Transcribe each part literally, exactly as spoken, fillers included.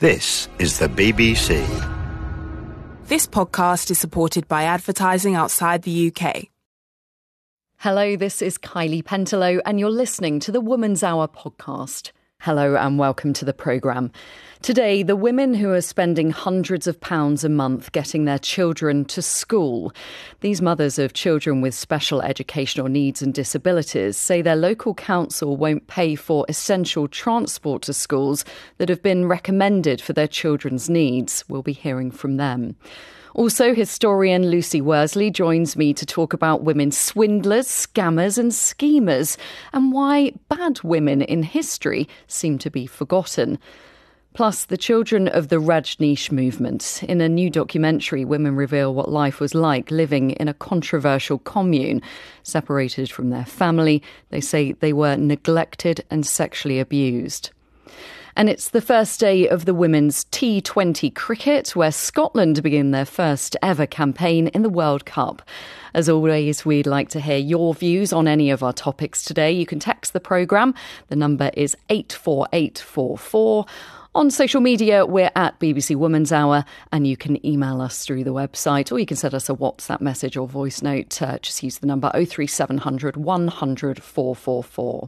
This is the B B C. This podcast is supported by advertising outside the U K. Hello, this is Kylie Pentelow and you're listening to the Woman's Hour podcast. Hello and welcome to the programme. Today, the women who are spending hundreds of pounds a month getting their children to school. These mothers of children with special educational needs and disabilities say their local council won't pay for essential transport to schools that have been recommended for their children's needs. We'll be hearing from them. Also, historian Lucy Worsley joins me to talk about women swindlers, scammers and schemers and why bad women in history seem to be forgotten. Plus, the children of the Rajneesh movement. In a new documentary, women reveal what life was like living in a controversial commune. Separated from their family, they say they were neglected and sexually abused. And it's the first day of the women's T twenty cricket, where Scotland begin their first ever campaign in the World Cup. As always, we'd like to hear your views on any of our topics today. You can text the programme. The number is eight four eight four four. On social media, we're at B B C Woman's Hour, and you can email us through the website, or you can send us a WhatsApp message or voice note. Uh, just use the number oh three seven hundred, one hundred, four four four.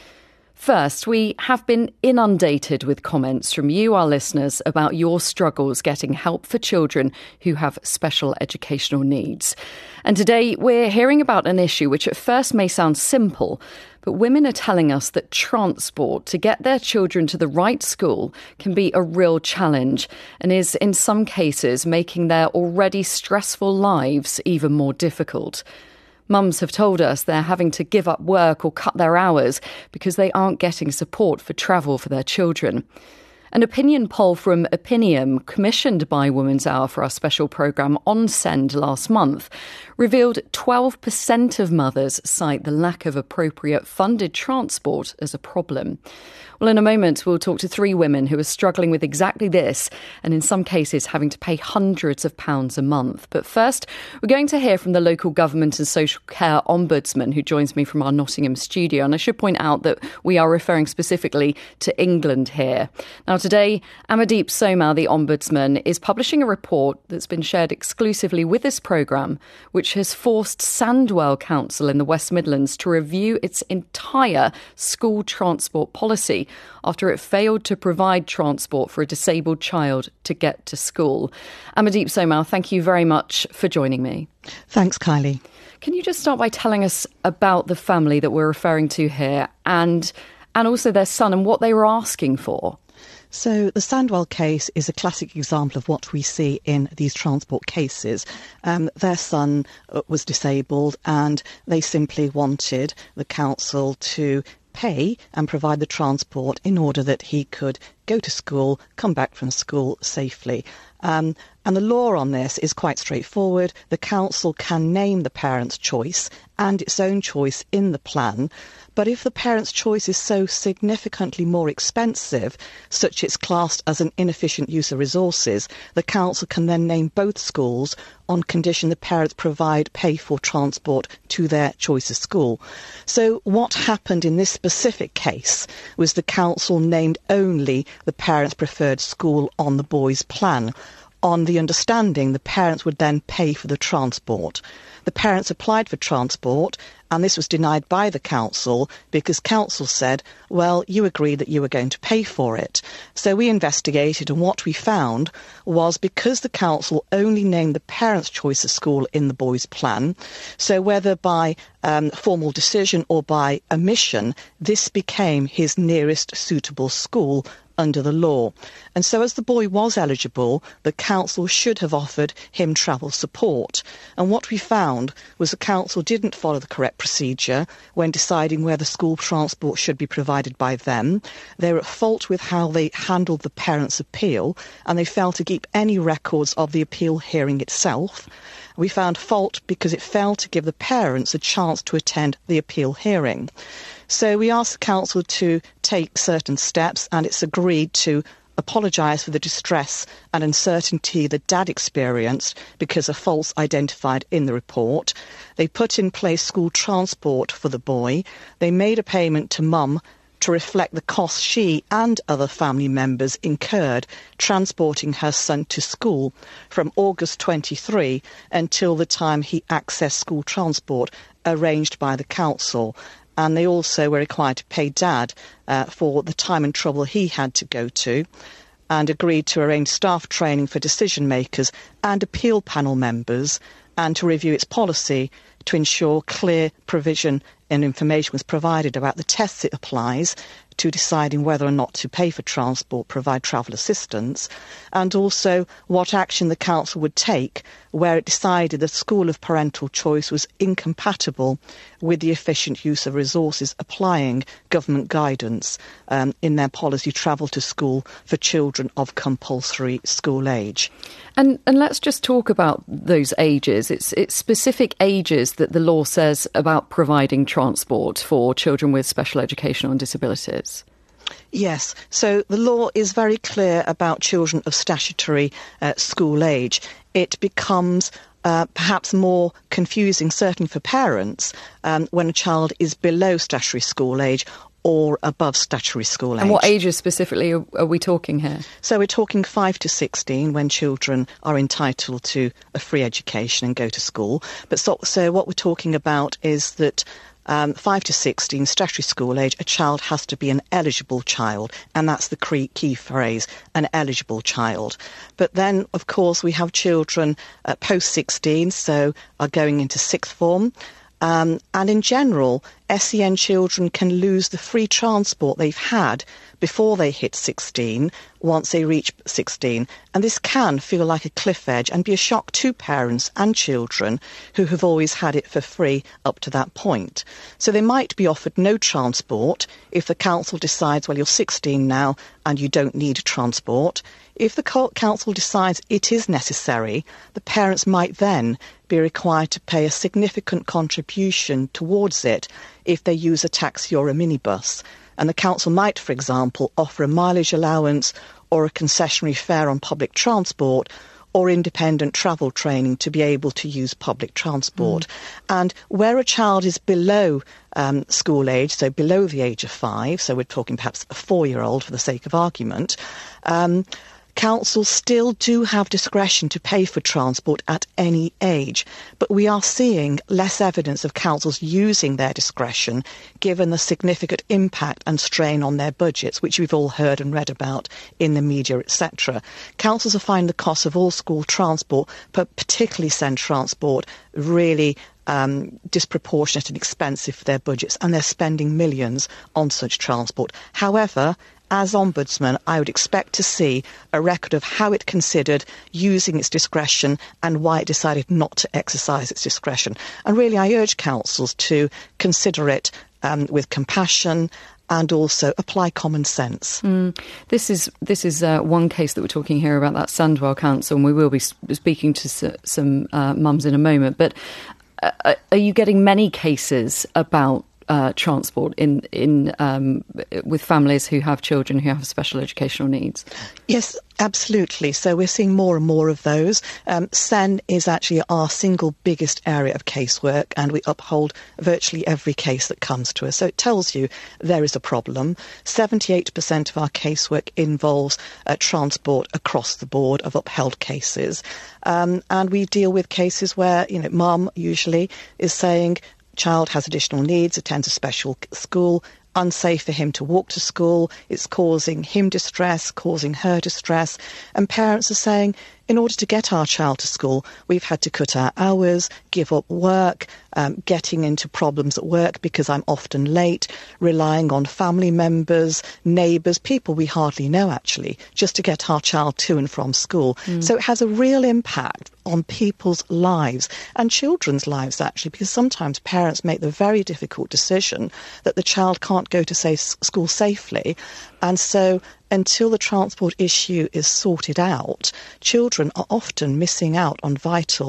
First, we have been inundated with comments from you, our listeners, about your struggles getting help for children who have special educational needs. And today we're hearing about an issue which at first may sound simple, but women are telling us that transport to get their children to the right school can be a real challenge and is in some cases making their already stressful lives even more difficult. Mums have told us they're having to give up work or cut their hours because they aren't getting support for travel for their children. An opinion poll from Opinium, commissioned by Women's Hour for our special programme On Send last month, revealed twelve percent of mothers cite the lack of appropriate funded transport as a problem. Well, in a moment, we'll talk to three women who are struggling with exactly this and in some cases having to pay hundreds of pounds a month. But first, we're going to hear from the local government and social care ombudsman who joins me from our Nottingham studio. And I should point out that we are referring specifically to England here. Now, today, Amardeep Somar, the ombudsman, is publishing a report that's been shared exclusively with this programme, which has forced Sandwell Council in the West Midlands to review its entire school transport policy after it failed to provide transport for a disabled child to get to school. Amardeep Somar, thank you very much for joining me. Thanks, Kylie. Can you just start by telling us about the family that we're referring to here and and also their son and what they were asking for? So the Sandwell case is a classic example of what we see in these transport cases. Um, their son was disabled and they simply wanted the council to pay and provide the transport in order that he could go to school, come back from school safely. Um, and the law on this is quite straightforward. The council can name the parent's choice and its own choice in the plan. But if the parent's choice is so significantly more expensive, such it's classed as an inefficient use of resources, the council can then name both schools on condition the parents provide pay for transport to their choice of school. So what happened in this specific case was the council named only the parent's preferred school on the boy's plan, on the understanding the parents would then pay for the transport. The parents applied for transport and this was denied by the council because council said, well, you agreed that you were going to pay for it. So we investigated and what we found was because the council only named the parent's choice of school in the boy's plan, so whether by um, formal decision or by omission, this became his nearest suitable school under the law. And so as the boy was eligible, the council should have offered him travel support. And what we found was the council didn't follow the correct procedure when deciding whether school transport should be provided by them. They were at fault with how they handled the parent's appeal, and they failed to keep any records of the appeal hearing itself. We found fault because it failed to give the parents a chance to attend the appeal hearing. So we asked the council to take certain steps, and it's agreed to apologise for the distress and uncertainty the dad experienced because of faults identified in the report. They put in place school transport for the boy. They made a payment to mum to reflect the costs she and other family members incurred transporting her son to school from August twenty-three until the time he accessed school transport arranged by the council. And they also were required to pay Dad uh, for the time and trouble he had to go to, and agreed to arrange staff training for decision makers and appeal panel members, and to review its policy to ensure clear provision and information was provided about the tests it applies to deciding whether or not to pay for transport, provide travel assistance, and also what action the council would take where it decided the school of parental choice was incompatible with the efficient use of resources applying government guidance um, in their policy travel to school for children of compulsory school age. And, and let's just talk about those ages. It's, it's specific ages that the law says about providing transport for children with special educational and disabilities. Yes, so the law is very clear about children of statutory uh, school age. It becomes uh, perhaps more confusing, certainly for parents, um, when a child is below statutory school age or above statutory school age. And what ages specifically are, are we talking here? So we're talking five to sixteen when children are entitled to a free education and go to school. But so, so what we're talking about is that Um, five to sixteen, statutory school age, a child has to be an eligible child, and that's the key, key phrase, an eligible child. But then, of course, we have children uh, post sixteen, so are going into sixth form. Um, and in general, S E N children can lose the free transport they've had before they hit sixteen, once they reach sixteen. And this can feel like a cliff edge and be a shock to parents and children who have always had it for free up to that point. So they might be offered no transport if the council decides, well, you're sixteen now and you don't need transport. If the council decides it is necessary, the parents might then be required to pay a significant contribution towards it if they use a taxi or a minibus. And the council might, for example, offer a mileage allowance or a concessionary fare on public transport or independent travel training to be able to use public transport. Mm. And where a child is below um, school age, so below the age of five, so we're talking perhaps a four-year-old for the sake of argument, um, councils still do have discretion to pay for transport at any age, but we are seeing less evidence of councils using their discretion given the significant impact and strain on their budgets, which we've all heard and read about in the media, et cetera. Councils are finding the cost of all school transport, but particularly SEND transport, really Um, disproportionate and expensive for their budgets, and they're spending millions on such transport. However, as Ombudsman, I would expect to see a record of how it considered using its discretion and why it decided not to exercise its discretion. And really, I urge councils to consider it um, with compassion and also apply common sense. Mm. This is this is uh, one case that we're talking here about, that Sandwell Council, and we will be speaking to s- some uh, mums in a moment. But Uh, are you getting many cases about uh, transport in in um, with families who have children who have special educational needs? Yes, absolutely. So we're seeing more and more of those. Um, SEN is actually our single biggest area of casework, and we uphold virtually every case that comes to us. So it tells you there is a problem. seventy-eight percent of our casework involves uh, transport across the board of upheld cases. Um, and we deal with cases where, you know, mum usually is saying, child has additional needs, attends a special school, unsafe for him to walk to school, it's causing him distress, causing her distress, and parents are saying, in order to get our child to school, we've had to cut our hours, give up work, um, getting into problems at work because I'm often late, relying on family members, neighbours, people we hardly know actually, just to get our child to and from school. Mm. So it has a real impact on people's lives and children's lives actually, because sometimes parents make the very difficult decision that the child can't go to say school safely, and so until the transport issue is sorted out, children are often missing out on vital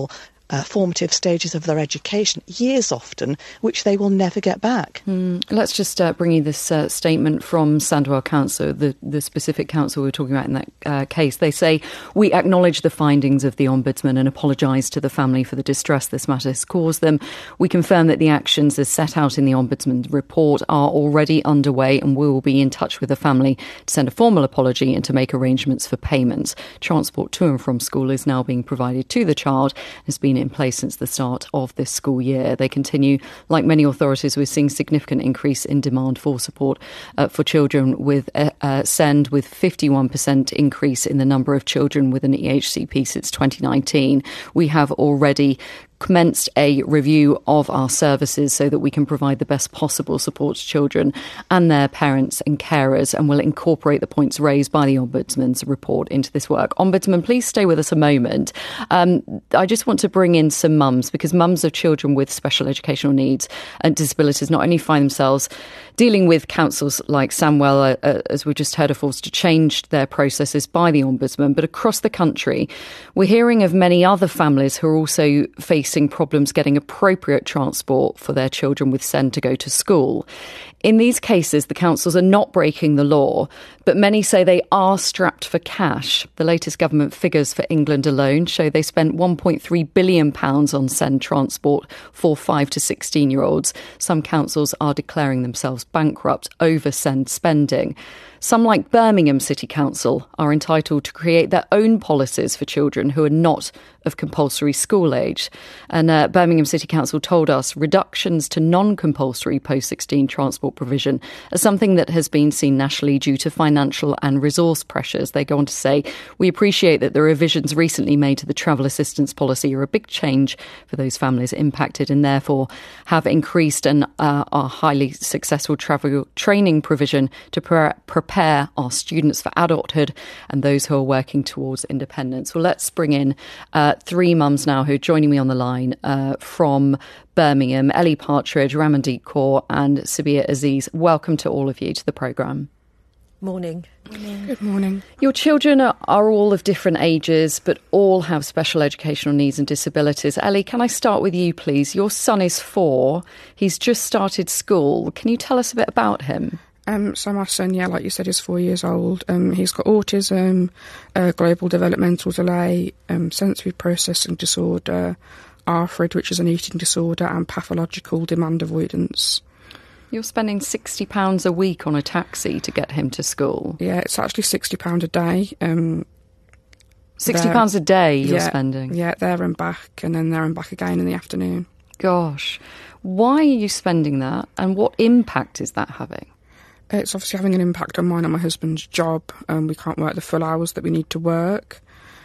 uh, formative stages of their education, years often, which they will never get back. Mm, let's just uh, bring you this uh, statement from Sandwell Council, the, the specific council we were talking about in that uh, case. They say, "We acknowledge the findings of the Ombudsman and apologise to the family for the distress this matter has caused them. We confirm that the actions as set out in the Ombudsman's report are already underway, and we will be in touch with the family to send a formal apology and to make arrangements for payments. Transport to and from school is now being provided to the child and has been in place since the start of this school year." They continue, like many authorities, we're seeing significant increase in demand for support uh, for children with uh, uh, SEND, with fifty-one percent increase in the number of children with an E H C P since twenty nineteen. We have already commenced a review of our services so that we can provide the best possible support to children and their parents and carers, and will incorporate the points raised by the Ombudsman's report into this work. Ombudsman, please stay with us a moment. Um, I just want to bring in some mums, because mums of children with special educational needs and disabilities not only find themselves dealing with councils like Sandwell, uh, as we just heard, are forced to change their processes by the Ombudsman, but across the country, we're hearing of many other families who are also facing problems getting appropriate transport for their children with SEND to go to school. In these cases, the councils are not breaking the law, but many say they are strapped for cash. The latest government figures for England alone show they spent one point three billion pounds on SEND transport for five to sixteen-year-olds. Some councils are declaring themselves bankrupt over SEND spending. Some, like Birmingham City Council, are entitled to create their own policies for children who are not of compulsory school age. And uh, Birmingham City Council told us reductions to non-compulsory post sixteen transport provision are something that has been seen nationally due to financial and resource pressures. They go on to say, "We appreciate that the revisions recently made to the travel assistance policy are a big change for those families impacted, and therefore have increased and uh, our highly successful travel training provision to pre- prepare our students for adulthood and those who are working towards independence." Well, let's bring in uh, three mums now who are joining me on the line uh, from Birmingham: Ellie Partridge, Ramandeep Kaur and Sabia Aziz. Welcome to all of you to the programme. Morning. Morning. Good morning. Your children are, are all of different ages, but all have special educational needs and disabilities. Ellie, can I start with you, please? Your son is four. He's just started school. Can you tell us a bit about him? Um, so my son, yeah, like you said, is four years old. Um, he's got autism, uh, global developmental delay, um, sensory processing disorder, A R F I D, which is an eating disorder, and pathological demand avoidance. You're spending sixty pounds a week on a taxi to get him to school. Yeah, it's actually sixty pounds a day. Um, sixty pounds a day you're yeah, spending? Yeah, there and back, and then there and back again in the afternoon. Gosh. Why are you spending that, and what impact is that having? It's obviously having an impact on mine and my husband's job. Um, we can't work the full hours that we need to work.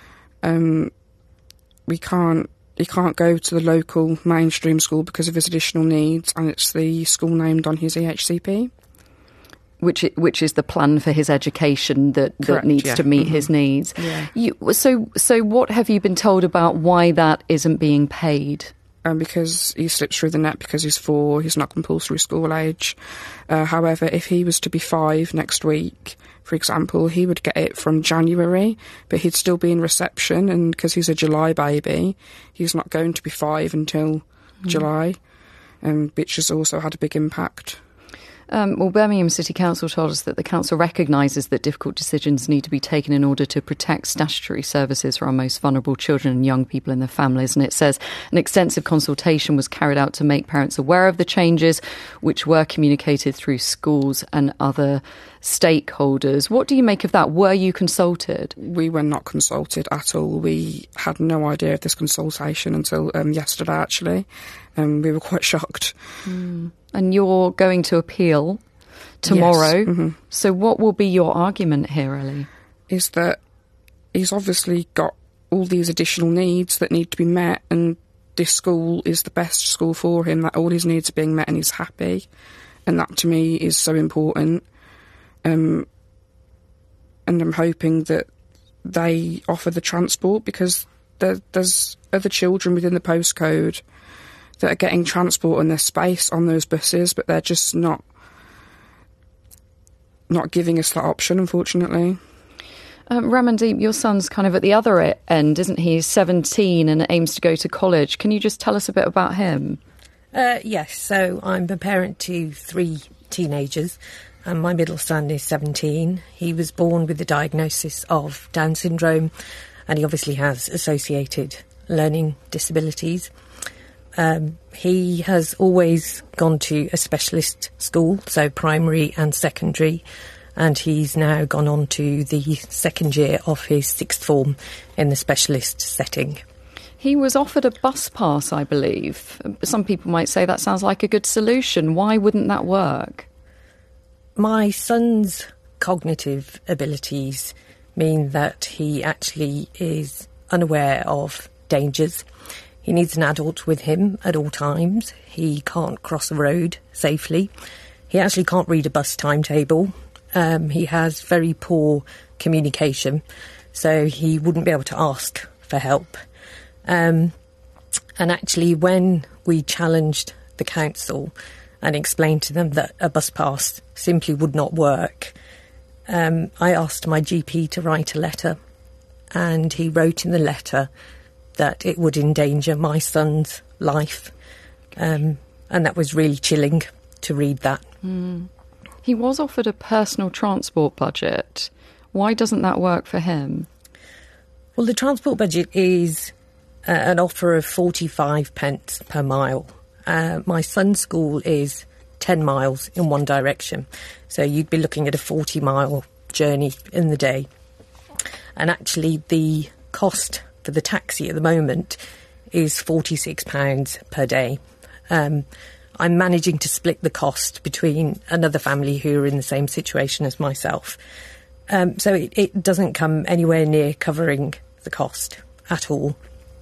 Um, we can't. He can't go to the local mainstream school because of his additional needs, and it's the school named on his E H C P. Which which is the plan for his education that, Correct, that needs yeah. to meet mm-hmm. his needs. Yeah. You, so so what have you been told about why that isn't being paid? Um, because he slips through the net because he's four, he's not compulsory school age. Uh, however, if he was to be five next week, for example, he would get it from January, but he'd still be in reception, and because he's a July baby, he's not going to be five until mm. July, um, which has also had a big impact. Um, well, Birmingham City Council told us that the council recognises that difficult decisions need to be taken in order to protect statutory services for our most vulnerable children and young people and their families. And it says an extensive consultation was carried out to make parents aware of the changes, which were communicated through schools and other stakeholders. What do you make of that? Were you consulted? We were not consulted at all. We had no idea of this consultation until um, yesterday, actually. Um, we were quite shocked. Mm. And you're going to appeal tomorrow. Yes. Mm-hmm. So what will be your argument here, Ellie? Is that he's obviously got all these additional needs that need to be met, and this school is the best school for him, that all his needs are being met and he's happy. And that to me is so important. Um, and I'm hoping that they offer the transport, because there, there's other children within the postcode that are getting transport and their space on those buses, but they're just not not giving us that option, unfortunately. Um, Ramandeep, your son's kind of at the other end, isn't he? He's seventeen and aims to go to college. Can you just tell us a bit about him? Uh, yes, so I'm a parent to three teenagers, and my middle son is seventeen. He was born with the diagnosis of Down syndrome, and he obviously has associated learning disabilities. Um, he has always gone to a specialist school, so primary and secondary, and he's now gone on to the second year of his sixth form in the specialist setting. He was offered a bus pass, I believe. Some people might say that sounds like a good solution. Why wouldn't that work? My son's cognitive abilities mean that he actually is unaware of dangers. He needs an adult with him at all times. He can't cross a road safely. He actually can't read a bus timetable. Um, he has very poor communication, so he wouldn't be able to ask for help. Um, and actually, when we challenged the council and explained to them that a bus pass simply would not work, um, I asked my G P to write a letter, and he wrote in the letter that it would endanger my son's life. Um, and that was really chilling to read that. Mm. He was offered a personal transport budget. Why doesn't that work for him? Well, the transport budget is uh, an offer of forty-five pence per mile. Uh, my son's school is ten miles in one direction, so you'd be looking at a forty mile journey in the day. And actually the cost for the taxi at the moment is forty-six pounds per day. Um, I'm managing to split the cost between another family who are in the same situation as myself. Um, so it, it doesn't come anywhere near covering the cost at all.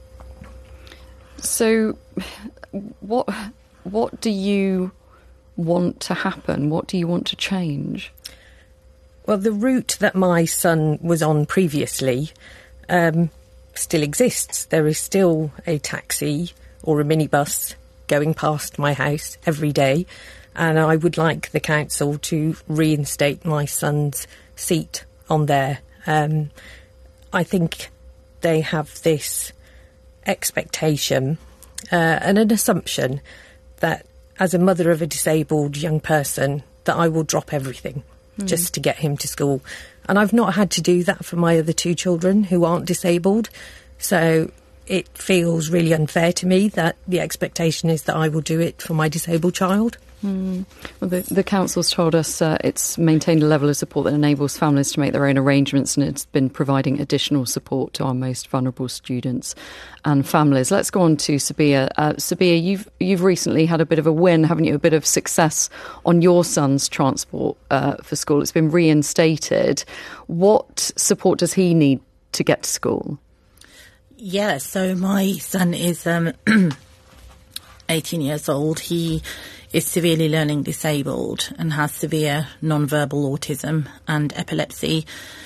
So what what do you want to happen? What do you want to change? Well, the route that my son was on previously um, still exists. There is still a taxi or a minibus going past my house every day, and I would like the council to reinstate my son's seat on there. Um, I think they have this expectation uh, and an assumption that as a mother of a disabled young person that I will drop everything mm. just to get him to school. And I've not had to do that for my other two children who aren't disabled. So it feels really unfair to me that the expectation is that I will do it for my disabled child. Mm. Well, the, the council's told us uh, it's maintained a level of support that enables families to make their own arrangements, and it's been providing additional support to our most vulnerable students and families. Let's go on to Sabia. Uh, Sabia, you've you've recently had a bit of a win, haven't you? A bit of success on your son's transport uh, for school. It's been reinstated. What support does he need to get to school? Yeah, so my son is um, eighteen years old. He is severely learning disabled and has severe non-verbal autism and epilepsy.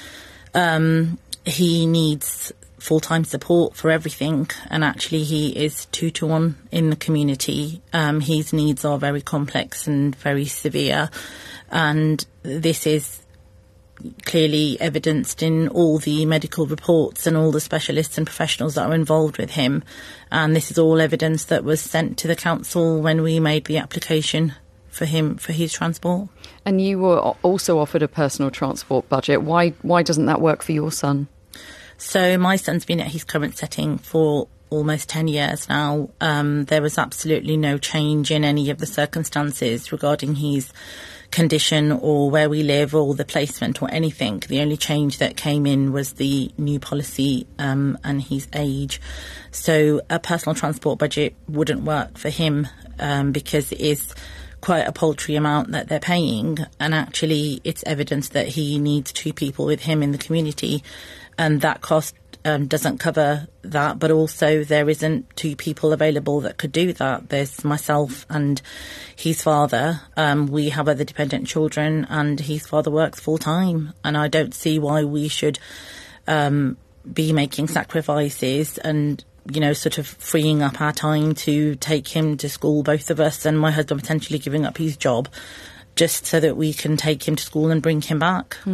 Um, he needs full-time support for everything, and actually he is two to one in the community. Um, his needs are very complex and very severe, and this is clearly evidenced in all the medical reports and all the specialists and professionals that are involved with him. And this is all evidence that was sent to the council when we made the application for him for his transport. And you were also offered a personal transport budget. Why why doesn't that work for your son? So my son's been at his current setting for almost ten years now. Um, there was absolutely no change in any of the circumstances regarding his condition or where we live or the placement or anything. The only change that came in was the new policy um, and his age. So a personal transport budget wouldn't work for him um, because it is quite a paltry amount that they're paying, and actually it's evidence that he needs two people with him in the community, and that cost Um, doesn't cover that, but also there isn't two people available that could do that. There's myself and his father. Um, we have other dependent children, and his father works full time, and I don't see why we should um, be making sacrifices and, you know, sort of freeing up our time to take him to school, both of us, and my husband potentially giving up his job just so that we can take him to school and bring him back. Mm.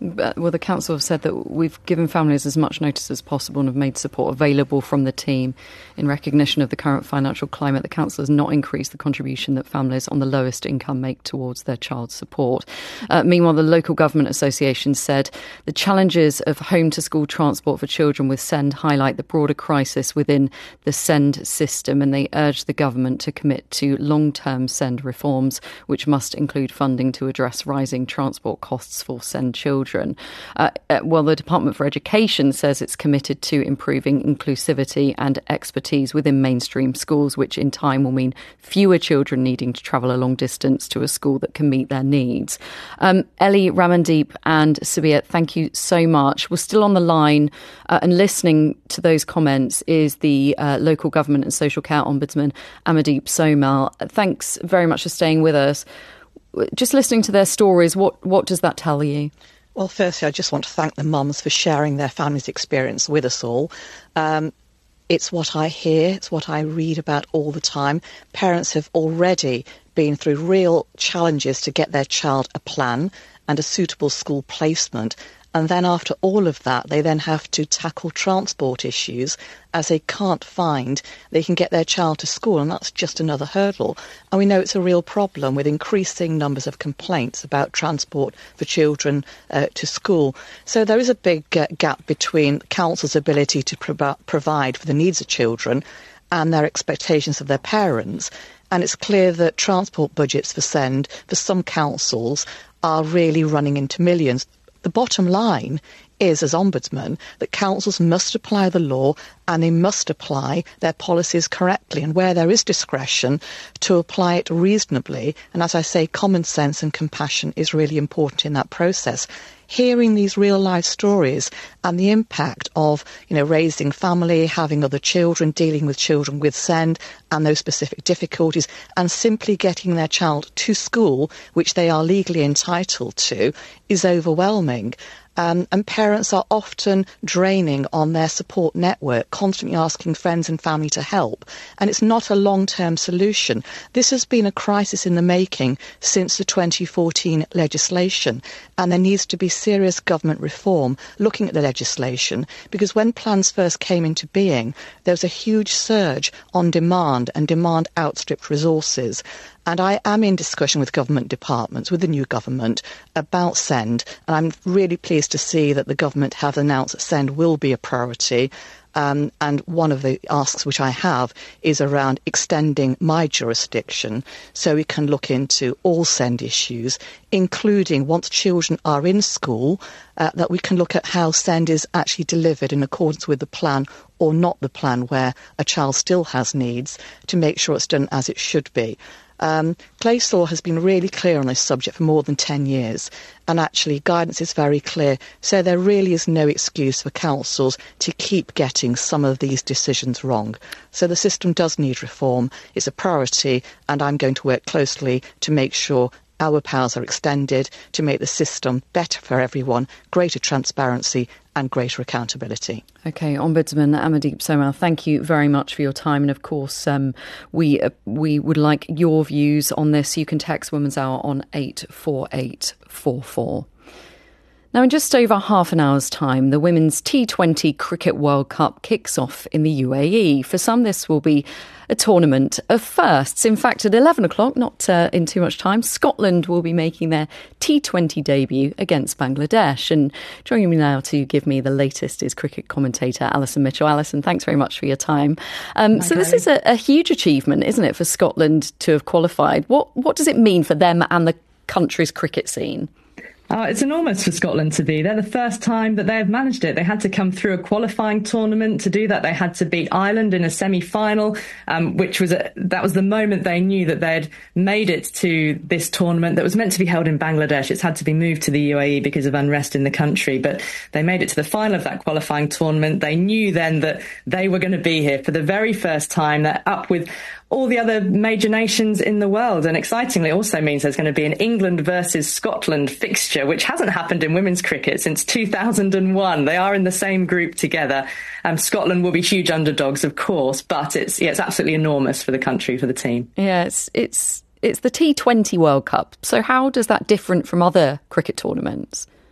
Well, the council have said that we've given families as much notice as possible and have made support available from the team. In recognition of the current financial climate, the council has not increased the contribution that families on the lowest income make towards their child's support. Uh, meanwhile, the local government association said the challenges of home-to-school transport for children with SEND highlight the broader crisis within the SEND system, and they urged the government to commit to long-term SEND reforms, which must include funding to address rising transport costs for SEND children. Uh, well, the Department for Education says it's committed to improving inclusivity and expertise within mainstream schools, which in time will mean fewer children needing to travel a long distance to a school that can meet their needs. Um, Ellie, Ramandeep and Sabia, thank you so much. We're still on the line uh, and listening to those comments is the uh, Local Government and Social Care Ombudsman, Amardeep Somal. Thanks very much for staying with us. Just listening to their stories, what, what does that tell you? Well, firstly, I just want to thank the mums for sharing their family's experience with us all. Um, it's what I hear, it's what I read about all the time. Parents have already been through real challenges to get their child a plan and a suitable school placement. And then after all of that, they then have to tackle transport issues as they can't find they can get their child to school. And that's just another hurdle. And we know it's a real problem with increasing numbers of complaints about transport for children uh, to school. So there is a big uh, gap between council's ability to pro- provide for the needs of children and their expectations of their parents. And it's clear that transport budgets for SEND for some councils are really running into millions. The bottom line is, as Ombudsman, that councils must apply the law and they must apply their policies correctly, and where there is discretion, to apply it reasonably. And as I say, common sense and compassion is really important in that process. Hearing these real life stories and the impact of, you know, raising family, having other children, dealing with children with SEND and those specific difficulties, and simply getting their child to school, which they are legally entitled to, is overwhelming. Um, and parents are often draining on their support network, constantly asking friends and family to help. And it's not a long-term solution. This has been a crisis in the making since the twenty fourteen legislation. And there needs to be serious government reform looking at the legislation, because when plans first came into being, there was a huge surge on demand, and demand outstripped resources. And I am in discussion with government departments, with the new government, about SEND. And I'm really pleased to see that the government have announced that SEND will be a priority. Um, and one of the asks which I have is around extending my jurisdiction so we can look into all SEND issues, including once children are in school, uh, that we can look at how SEND is actually delivered in accordance with the plan or not the plan, where a child still has needs, to make sure it's done as it should be. Um, Place Law has been really clear on this subject for more than ten years, and actually guidance is very clear, so there really is no excuse for councils to keep getting some of these decisions wrong. So the system does need reform. It's a priority, and I'm going to work closely to make sure our powers are extended to make the system better for everyone, greater transparency and greater accountability. OK, Ombudsman Amardeep Somal, thank you very much for your time. And of course, um, we uh, we would like your views on this. You can text Women's Hour on eight four eight four four. Now, in just over half an hour's time, the Women's T twenty Cricket World Cup kicks off in the U A E. For some, this will be a tournament of firsts. In fact, at eleven o'clock, not uh, in too much time, Scotland will be making their T twenty debut against Bangladesh. And joining me now to give me the latest is cricket commentator Alison Mitchell. Alison, thanks very much for your time. Um, so this is a, a huge achievement, isn't it, for Scotland to have qualified? What, what does it mean for them and the country's cricket scene? Uh, it's enormous for Scotland to be. They're the first time that they have managed it. They had to come through a qualifying tournament to do that. They had to beat Ireland in a semi-final, um, which was a, that was the moment they knew that they'd made it to this tournament that was meant to be held in Bangladesh. It's had to be moved to the U A E because of unrest in the country, but they made it to the final of that qualifying tournament. They knew then that they were going to be here for the very first time. They're up with all the other major nations in the world. And excitingly, it also means there's going to be an England versus Scotland fixture, which hasn't happened in women's cricket since two thousand one. They are in the same group together. Um, Scotland will be huge underdogs, of course, but it's yeah, it's absolutely enormous for the country, for the team. Yeah, it's it's it's the T twenty World Cup. So how does that differ from other cricket tournaments?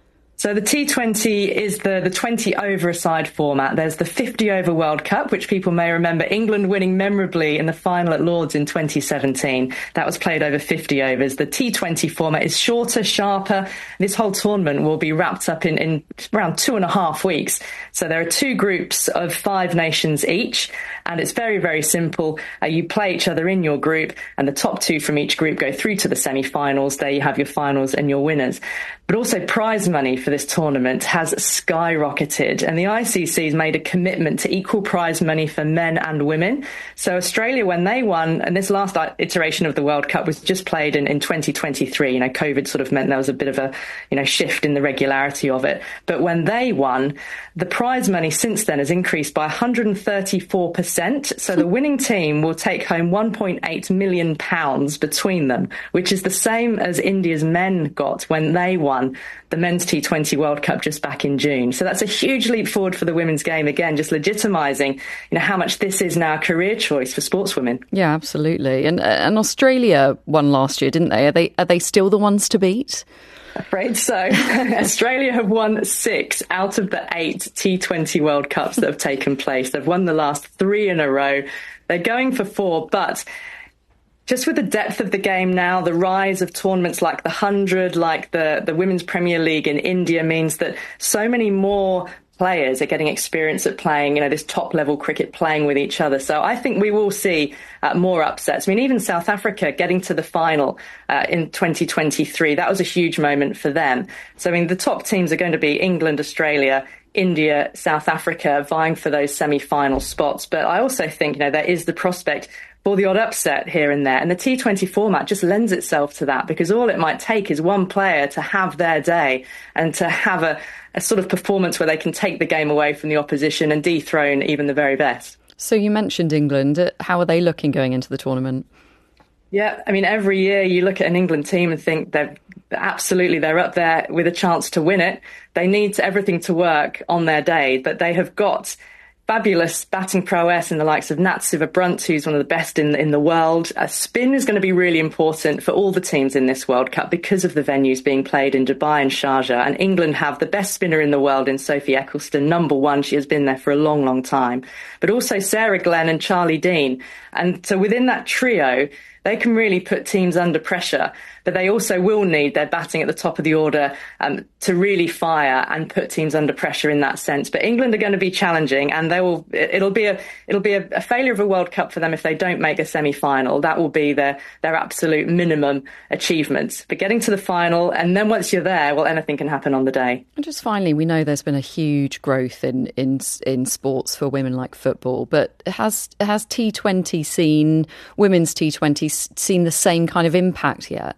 So the T twenty is the, the twenty over-a-side format. There's the fifty over World Cup, which people may remember England winning memorably in the final at Lords in twenty seventeen. That was played over fifty overs. The T twenty format is shorter, sharper. This whole tournament will be wrapped up in, in around two and a half weeks. So there are two groups of five nations each, and it's very, very simple. Uh, you play each other in your group, and the top two from each group go through to the semi-finals. There you have your finals and your winners. But also prize money for this tournament has skyrocketed, and the I C C has made a commitment to equal prize money for men and women. So Australia, when they won, and this last iteration of the World Cup was just played in, in twenty twenty-three, you know, COVID sort of meant there was a bit of a, you know, shift in the regularity of it. But when they won, the prize money since then has increased by one hundred thirty-four percent. So the winning team will take home one point eight million pounds between them, which is the same as India's men got when they won the men's T twenty World Cup just back in June. So that's a huge leap forward for the women's game, again, just legitimising, you know, how much this is now a career choice for sportswomen. Yeah, absolutely. And and Australia won last year, didn't they? Are they are they still the ones to beat? Afraid so. Australia have won six out of the eight T twenty World Cups that have taken place. They've won the last three in a row. They're going for four, but just with the depth of the game now, the rise of tournaments like the one hundred, like the, the Women's Premier League in India means that so many more players are getting experience at playing, you know, this top-level cricket, playing with each other. So I think we will see uh, more upsets. I mean, even South Africa getting to the final uh, in twenty twenty-three, that was a huge moment for them. So, I mean, the top teams are going to be England, Australia, India, South Africa, vying for those semi-final spots. But I also think, you know, there is the prospect for the odd upset here and there. And the T twenty format just lends itself to that, because all it might take is one player to have their day and to have a, a sort of performance where they can take the game away from the opposition and dethrone even the very best. So you mentioned England. How are they looking going into the tournament? Yeah, I mean, every year you look at an England team and think they're absolutely, they're up there with a chance to win it. They need everything to work on their day, but they have got fabulous batting prowess in the likes of Nat Siva-Brunt, who's one of the best in, in the world. Uh, spin is going to be really important for all the teams in this World Cup because of the venues being played in Dubai and Sharjah. And England have the best spinner in the world in Sophie Ecclestone, number one. She has been there for a long, long time. But also Sarah Glenn and Charlie Dean. And so within that trio, they can really put teams under pressure, but they also will need their batting at the top of the order um, to really fire and put teams under pressure in that sense. But England are going to be challenging, and they will. It'll be a it'll be a, a failure of a World Cup for them if they don't make a semi-final. That will be their their absolute minimum achievement. But getting to the final, and then once you're there, well, anything can happen on the day. And just finally, we know there's been a huge growth in in in sports for women like football, but has has T twenty seen women's T twenty seen the same kind of impact yet?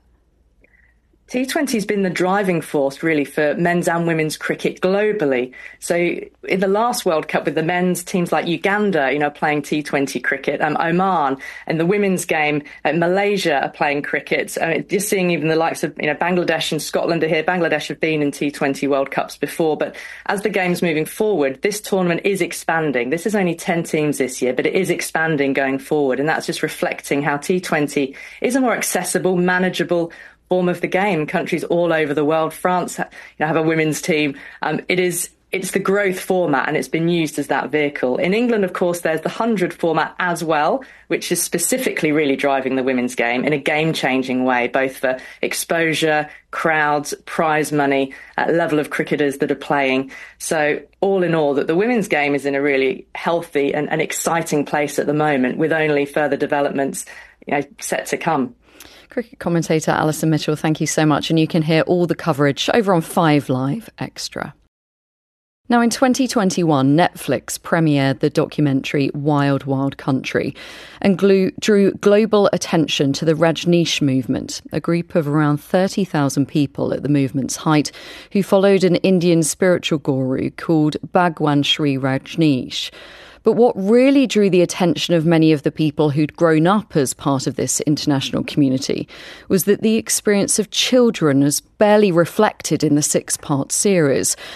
T twenty has been the driving force, really, for men's and women's cricket globally. So in the last World Cup with the men's, teams like Uganda, you know, playing T twenty cricket, um, Oman, and the women's game, uh, Malaysia are playing cricket. I mean, you're seeing even the likes of, you know, Bangladesh and Scotland are here. Bangladesh have been in T twenty World Cups before, but as the game's moving forward, this tournament is expanding. This is only ten teams this year, but it is expanding going forward, and that's just reflecting how T twenty is a more accessible, manageable form of the game. Countries all over the world, France, you know, have a women's team. Um, it is it's the growth format, and it's been used as that vehicle. In England, of course, there's the one hundred format as well, which is specifically really driving the women's game in a game-changing way, both for exposure, crowds, prize money, uh, level of cricketers that are playing. So all in all, that the women's game is in a really healthy and, and exciting place at the moment, with only further developments, you know, set to come. Cricket commentator Alison Mitchell, thank you so much. And you can hear all the coverage over on Five Live Extra. Now, in twenty twenty-one, Netflix premiered the documentary Wild Wild Country and glu- drew global attention to the Rajneesh movement, a group of around thirty thousand people at the movement's height who followed an Indian spiritual guru called Bhagwan Shree Rajneesh. But what really drew the attention of many of the people who'd grown up as part of this international community was that the experience of children is barely reflected in the six-part series.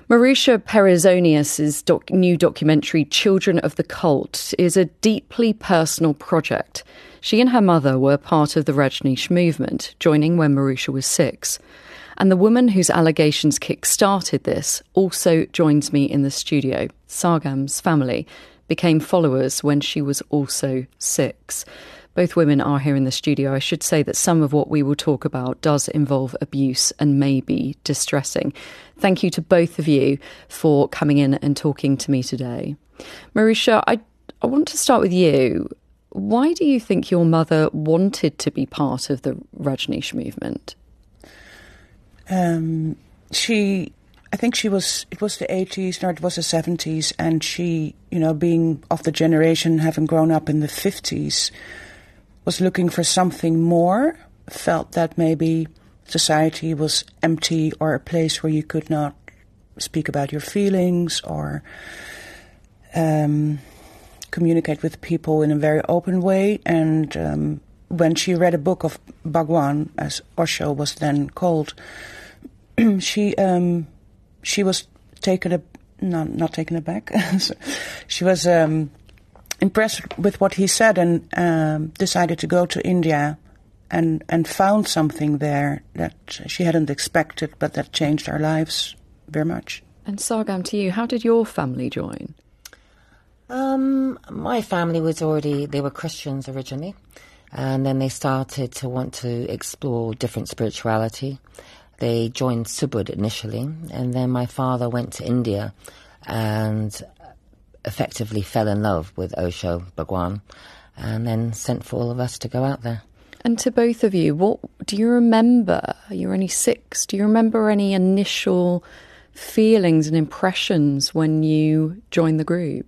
Marisha Perizonius's doc- new documentary, Children of the Cult, is a deeply personal project. She and her mother were part of the Rajneesh movement, joining when Marisha was six. And the woman whose allegations kick-started this also joins me in the studio. Sargam's family became followers when she was also six. Both women are here in the studio. I should say that some of what we will talk about does involve abuse and may be distressing. Thank you to both of you for coming in and talking to me today. Marisha, I, I want to start with you. Why do you think your mother wanted to be part of the Rajneesh movement? Um, she, I think she was, it was the eighties, no, it was the seventies, and she, you know, being of the generation, having grown up in the fifties, was looking for something more, felt that maybe society was empty or a place where you could not speak about your feelings or um, communicate with people in a very open way. And um, when she read a book of Bhagwan, as Osho was then called, she um, she was taken a not not taken aback. She was um, impressed with what he said and um, decided to go to India and and found something there that she hadn't expected, but that changed our lives very much. And Sargam, to you, how did your family join? Um, my family was already, they were Christians originally, and then they started to want to explore different spirituality. They joined Subud initially, and then my father went to India and effectively fell in love with Osho Bhagwan, and then sent for all of us to go out there. And to both of you, what do you remember? You're only six. Do you remember any initial feelings and impressions when you joined the group?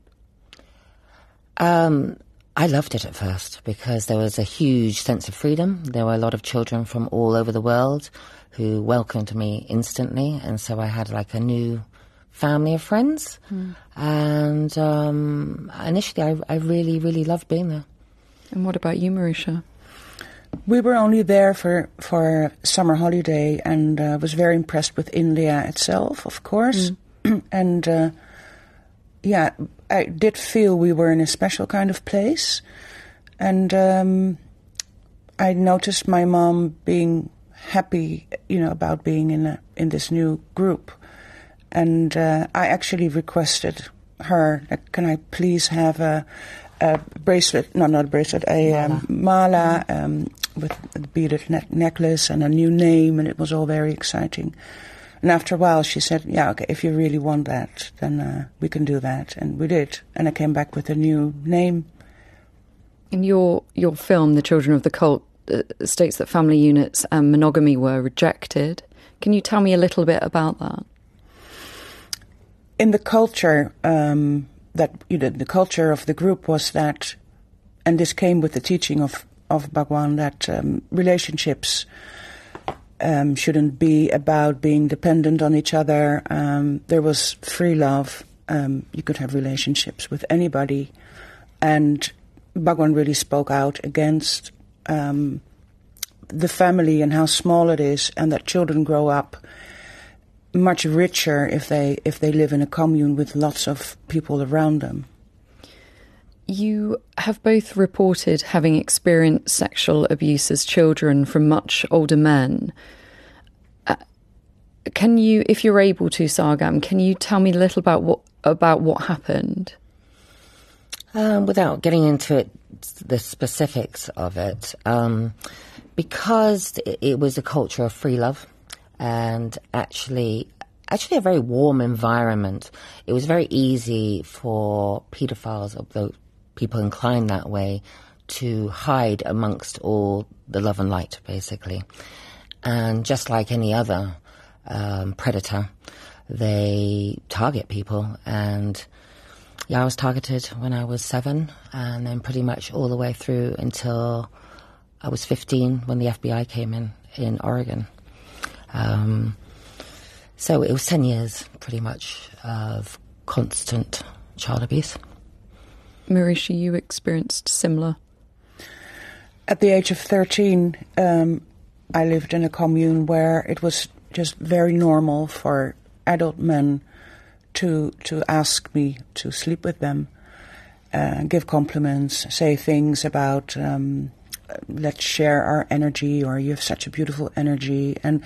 Um, I loved it at first because there was a huge sense of freedom. There were a lot of children from all over the world who welcomed me instantly, and so I had like a new family of friends. Mm. And um, initially, I, I really, really loved being there. And what about you, Marisha? We were only there for, for summer holiday and uh, was very impressed with India itself, of course. Mm. and, uh, yeah, I did feel we were in a special kind of place. And um, I noticed my mom being happy, you know, about being in a, in this new group. And uh, I actually requested her, that, can I please have a, a bracelet, no, not a bracelet, a mala, um, mala um, with a beaded ne- necklace and a new name, and it was all very exciting. And after a while she said, yeah, okay, if you really want that, then uh, we can do that. And we did. And I came back with a new name. In your, your film, The Children of the Cult, uh, states that family units and monogamy were rejected. Can you tell me a little bit about that? In the culture, um, that you know, the culture of the group was that, and this came with the teaching of, of Bhagwan, that um, relationships um, shouldn't be about being dependent on each other. Um, there was free love. Um, you could have relationships with anybody. And Bhagwan really spoke out against um, the family and how small it is, and that children grow up much richer if they if they live in a commune with lots of people around them. You have both reported having experienced sexual abuse as children from much older men. Uh, can you, if you're able to, Sargam, can you tell me a little about what about what happened? Um, without getting into it, the specifics of it, um, because it was a culture of free love. And actually, actually a very warm environment. It was very easy for paedophiles, or the people inclined that way, to hide amongst all the love and light, basically. And just like any other um, predator, they target people. And yeah, I was targeted when I was seven, and then pretty much all the way through until I was fifteen when the F B I came in in Oregon. Um, so it was ten years, pretty much, of constant child abuse. Marisha, you experienced similar? At the age of thirteen, um, I lived in a commune where it was just very normal for adult men to to ask me to sleep with them, uh, give compliments, say things about um, let's share our energy, or you have such a beautiful energy. And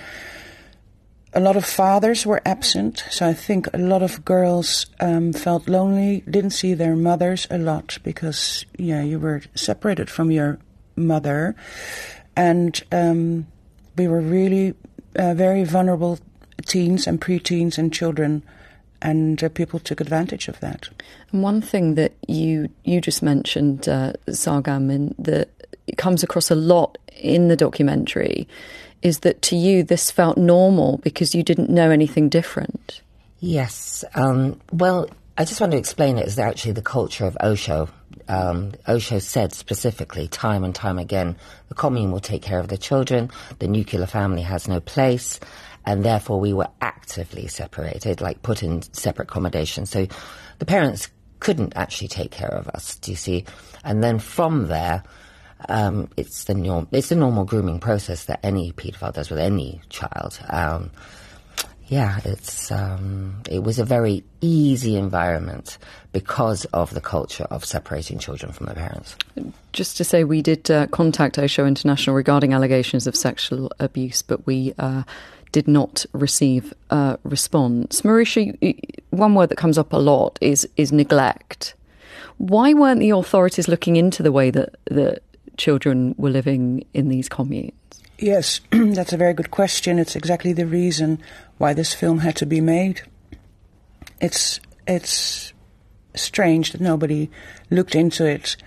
a lot of fathers were absent, so I think a lot of girls um, felt lonely, didn't see their mothers a lot because, yeah, you were separated from your mother. And um, we were really uh, very vulnerable teens and preteens and children, and uh, people took advantage of that. And one thing that you you just mentioned, uh, Sargam, and that it comes across a lot in the documentary, is that to you this felt normal because you didn't know anything different. Yes. Um, well, I just want to explain it as actually the culture of Osho. Um, Osho said specifically, time and time again, the commune will take care of the children, the nuclear family has no place, and therefore we were actively separated, like put in separate accommodation. So the parents couldn't actually take care of us, do you see? And then from there, Um, it's the norm. It's the normal grooming process that any paedophile does with any child. Um, yeah, it's um, it was a very easy environment because of the culture of separating children from their parents. Just to say, we did uh, contact Osho International regarding allegations of sexual abuse, but we uh, did not receive a response. Marisha, one word that comes up a lot is is neglect. Why weren't the authorities looking into the way that the children were living in these communes? Yes, that's a very good question. It's exactly the reason why this film had to be made. It's it's strange that nobody looked into it.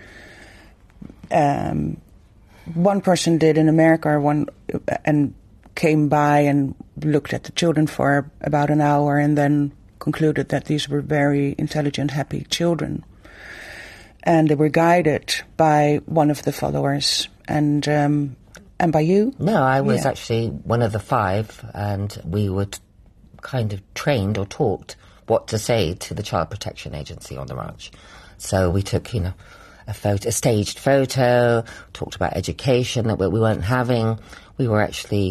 Um, one person did in America, one and came by and looked at the children for about an hour, and then concluded that these were very intelligent, happy children. And they were guided by one of the followers, and um, and by you? No, I was yeah. actually one of the five, and we were t- kind of trained or taught what to say to the Child Protection Agency on the ranch. So we took, you know, a photo, a staged photo, talked about education that we weren't having. We were actually,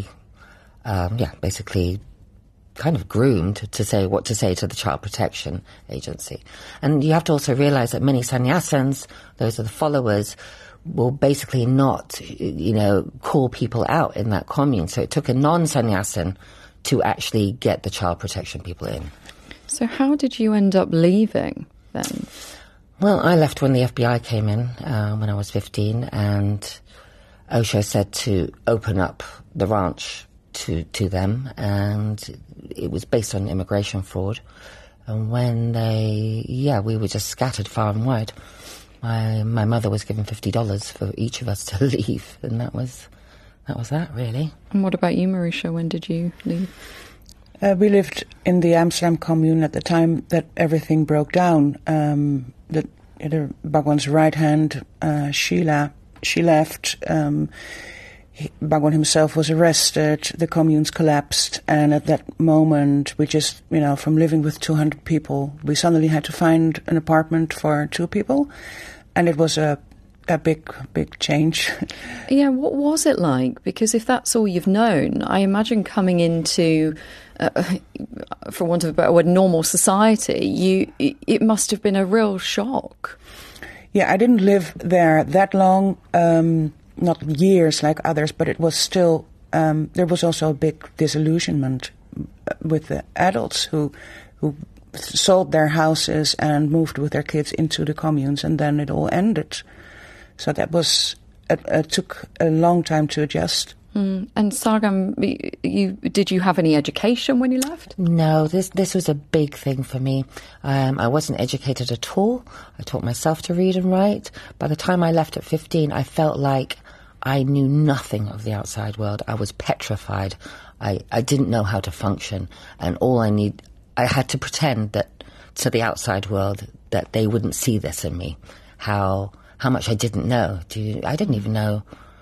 um, yeah, basically kind of groomed to say what to say to the Child Protection Agency. And you have to also realize that many sannyasins, those are the followers, will basically not, you know, call people out in that commune. So it took a non-sannyasin to actually get the child protection people in. So how did you end up leaving then? Well, I left when the F B I came in, uh, when I was fifteen, and Osho said to open up the ranch to to them, and it was based on immigration fraud. And when they, yeah, we were just scattered far and wide. My my mother was given fifty dollars for each of us to leave, and that was that was that really. And what about you, Marisha? When did you leave? Uh, we lived in the Amsterdam commune at the time that everything broke down. Um, the, the Bhagwan's right hand, uh, Sheila, she left. Um, Bhagwan himself was arrested, the communes collapsed, and at that moment we just, you know, from living with two hundred people, we suddenly had to find an apartment for two people, and it was a a big, big change. Yeah, what was it like? Because if that's all you've known, I imagine coming into, uh, for want of a better word, normal society, you it must have been a real shock. Yeah, I didn't live there that long, um, not years like others, but it was still, um, there was also a big disillusionment with the adults who who sold their houses and moved with their kids into the communes, and then it all ended. So that was, it, it took a long time to adjust. Mm. And Sargam, you, did you have any education when you left? No, this this was a big thing for me. Um, I wasn't educated at all. I taught myself to read and write. By the time I left at fifteen, I felt like I knew nothing of the outside world. I was petrified. I, I didn't know how to function. And all I need, I had to pretend that to the outside world that they wouldn't see this in me. How how much I didn't know. Do you, I didn't even know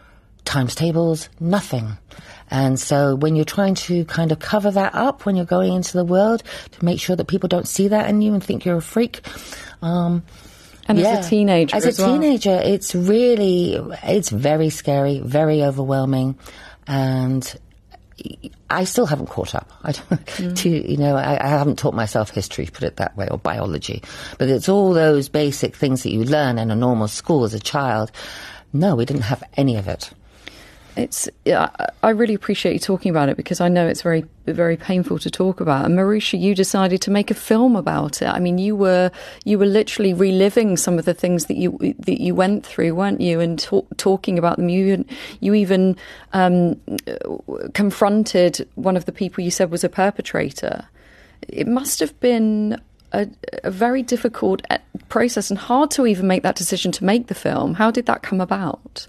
times tables, nothing. And so when you're trying to kind of cover that up when you're going into the world to make sure that people don't see that in you and think you're a freak. Um, and yeah. as a teenager As as a well. teenager, it's really, it's very scary, very overwhelming. And I still haven't caught up. I don't, mm. to, you know, I, I haven't taught myself history, put it that way, or biology. But it's all those basic things that you learn in a normal school as a child. No, we didn't have any of it. It's. Yeah, I really appreciate you talking about it, because I know it's very, very painful to talk about. And Marusha, you decided to make a film about it. I mean, you were you were literally reliving some of the things that you that you went through, weren't you? And talk, talking about them. You you even um, confronted one of the people you said was a perpetrator. It must have been a, a very difficult process and hard to even make that decision to make the film. How did that come about?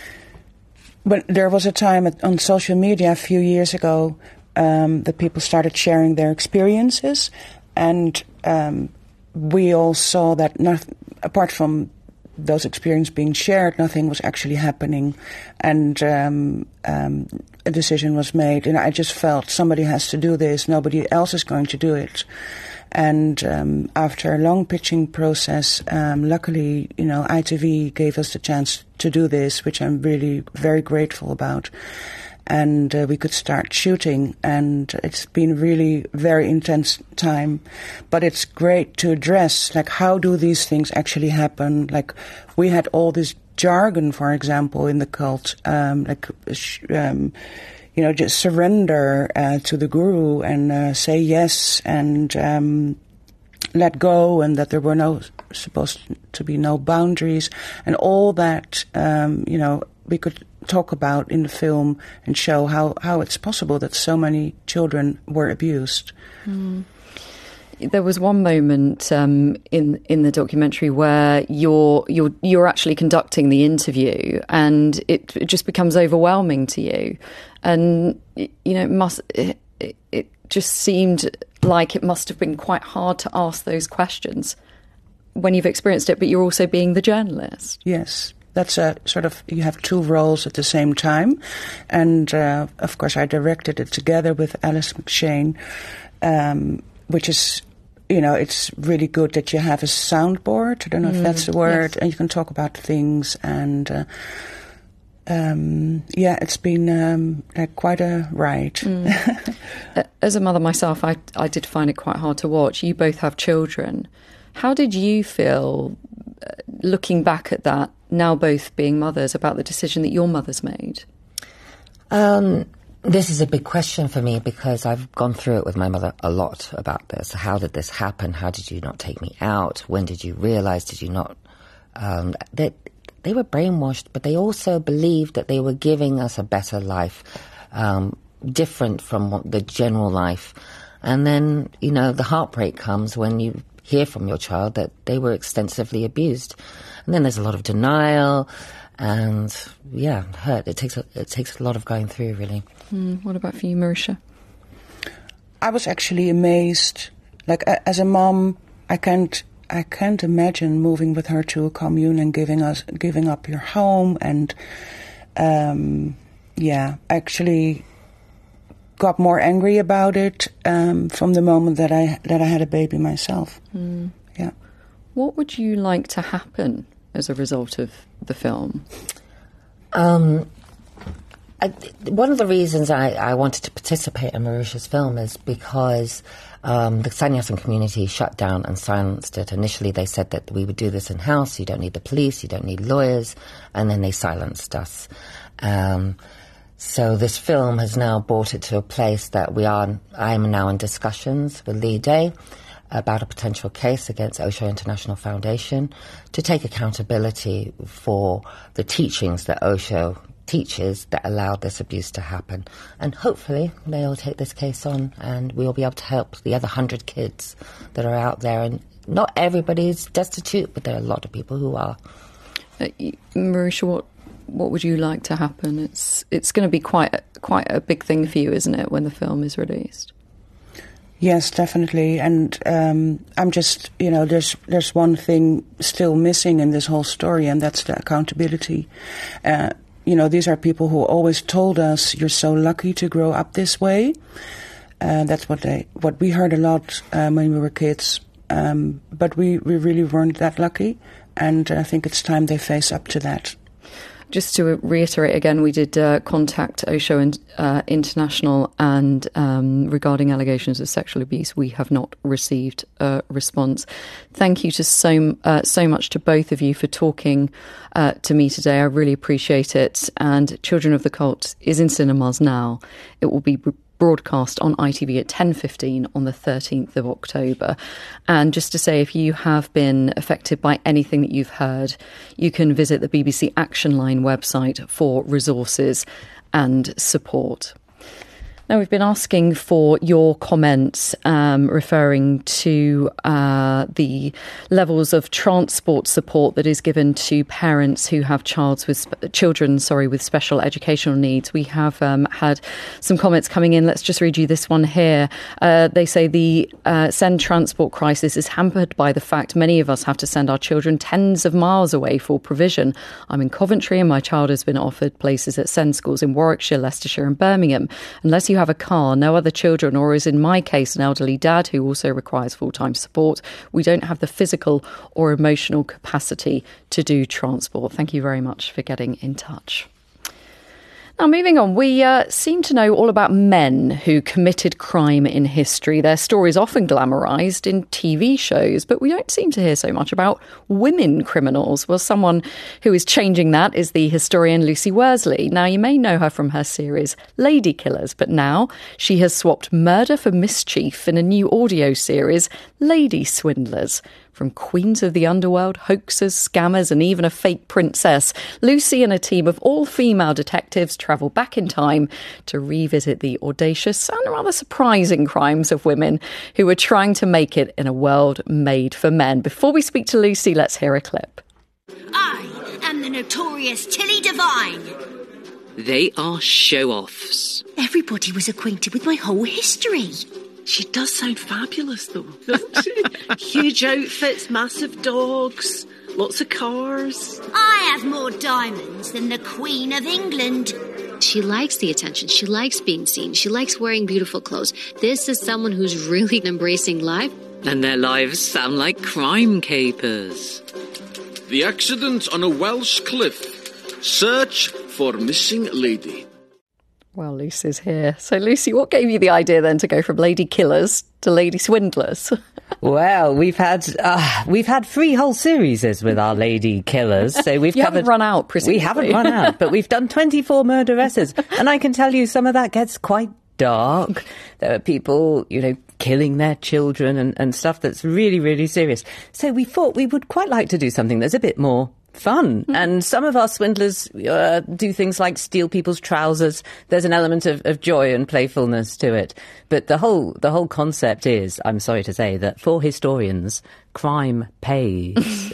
But there was a time at, on social media a few years ago um, that people started sharing their experiences, and um, we all saw that not, apart from those experiences being shared, nothing was actually happening, and um, um, a decision was made. And I just felt somebody has to do this; nobody else is going to do it. And um, after a long pitching process, um, luckily, you know, I T V gave us the chance to do this, which I'm really very grateful about. And uh, we could start shooting, and it's been really very intense time. But it's great to address, like, how do these things actually happen? Like, we had all this jargon, for example, in the cult, um, like, um, you know, just surrender uh, to the guru and uh, say yes and um, let go, and that there were no supposed to be no boundaries, and all that, um, you know, we could talk about in the film and show how, how it's possible that so many children were abused. Mm. There was one moment um, in in the documentary where you're you're you're actually conducting the interview, and it, it just becomes overwhelming to you, and you know it must it, it just seemed like it must have been quite hard to ask those questions when you've experienced it, but you're also being the journalist. Yes. That's a sort of, you have two roles at the same time, and uh, of course I directed it together with Alice McShane, um, which is, you know, it's really good that you have a soundboard. I don't know mm, if that's the word, yes. And you can talk about things. And uh, um, yeah, it's been um, like quite a ride. Mm. As a mother myself, I I did find it quite hard to watch. You both have children. How did you feel uh, looking back at that, now both being mothers, about the decision that your mothers made? Um. This is a big question for me, because I've gone through it with my mother a lot about this. How did this happen? How did you not take me out? When did you realize? Did you not? Um, they, they were brainwashed, but they also believed that they were giving us a better life, um, different from what the general life. And then, you know, the heartbreak comes when you hear from your child that they were extensively abused. And then there's a lot of denial. And yeah, hurt. It takes a, it takes a lot of going through, really. Mm, what about for you, Marusha? I was actually amazed. Like, as a mom, I can't I can't imagine moving with her to a commune and giving us giving up your home. And um, yeah, actually got more angry about it um, from the moment that I that I had a baby myself. Mm. Yeah. What would you like to happen as a result of the film? Um, I, one of the reasons I, I wanted to participate in Marusha's film is because um, the Sannyasin community shut down and silenced it. Initially they said that we would do this in-house, you don't need the police, you don't need lawyers, and then they silenced us. Um, so this film has now brought it to a place that we are, I am now in discussions with Lee Day about a potential case against Osho International Foundation to take accountability for the teachings that Osho teaches that allowed this abuse to happen. And hopefully they'll take this case on and we'll be able to help the other hundred kids that are out there. And not everybody's destitute, but there are a lot of people who are. Uh, Marusha, what what would you like to happen? It's it's going to be quite a, quite a big thing for you, isn't it, when the film is released? Yes, definitely. And um, I'm just, you know, there's there's one thing still missing in this whole story, and that's the accountability. Uh, you know, these are people who always told us, "You're so lucky to grow up this way." Uh, that's what they, what we heard a lot um, when we were kids. Um, but we, we really weren't that lucky, and I think it's time they face up to that. Just to reiterate again, we did uh, contact Osho and, uh, International, and um, regarding allegations of sexual abuse, we have not received a response. Thank you to so uh, so much to both of you for talking uh, to me today. I really appreciate it. And Children of the Cult is in cinemas now. It will be broadcast on I T V at ten fifteen on the thirteenth of October. And just to say, if you have been affected by anything that you've heard, you can visit the B B C Action Line website for resources and support. Now, we've been asking for your comments um, referring to uh, the levels of transport support that is given to parents who have childs with sp- children, sorry, with special educational needs. We have um, had some comments coming in. Let's just read you this one here. Uh, they say the uh, send transport crisis is hampered by the fact many of us have to send our children tens of miles away for provision. I'm in Coventry and my child has been offered places at send schools in Warwickshire, Leicestershire and Birmingham. Unless you have a car, no other children, or as in my case, an elderly dad who also requires full-time support, we don't have the physical or emotional capacity to do transport. Thank you very much for getting in touch. Now, moving on, we uh, seem to know all about men who committed crime in history. Their stories often glamorised in T V shows, but we don't seem to hear so much about women criminals. Well, someone who is changing that is the historian Lucy Worsley. Now, you may know her from her series Lady Killers, but now she has swapped murder for mischief in a new audio series, Lady Swindlers. From queens of the underworld, hoaxers, scammers, and even a fake princess, Lucy and a team of all-female detectives travel back in time to revisit the audacious and rather surprising crimes of women who are trying to make it in a world made for men. Before we speak to Lucy, let's hear a clip. I am the notorious Tilly Devine. They are show-offs. Everybody was acquainted with my whole history. She does sound fabulous, though, doesn't she? Huge outfits, massive dogs, lots of cars. I have more diamonds than the Queen of England. She likes the attention. She likes being seen. She likes wearing beautiful clothes. This is someone who's really embracing life. And their lives sound like crime capers. The accident on a Welsh cliff. Search for missing lady. Well, Lucy's here. So, Lucy, what gave you the idea then to go from Lady Killers to Lady Swindlers? Well, we've had uh, we've had three whole series with our Lady Killers, so we've you covered. Haven't run out, presumably. We haven't run out, but we've done twenty-four murderesses, and I can tell you some of that gets quite dark. There are people, you know, killing their children and, and stuff that's really, really serious. So we thought we would quite like to do something that's a bit more fun. Mm. And some of our swindlers uh, do things like steal people's trousers. There's an element of, of joy and playfulness to it. But the whole the whole concept is, I'm sorry to say, that for historians, crime pays.